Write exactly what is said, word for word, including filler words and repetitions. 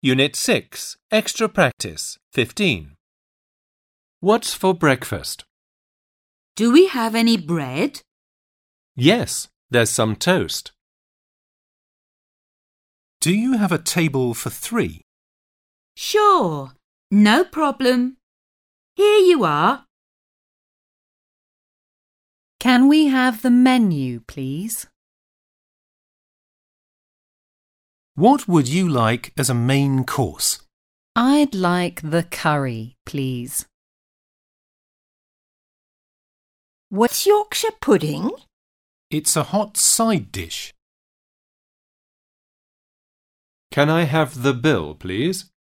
Unit six, Extra Practice, fifteen. What's for breakfast? Do we have any bread? Yes, there's some toast. Do you have a table for three? Sure, no problem. Here you are. Can we have the menu, please? What would you like as a main course? I'd like the curry, please. What's Yorkshire pudding? It's a hot side dish. Can I have the bill, please?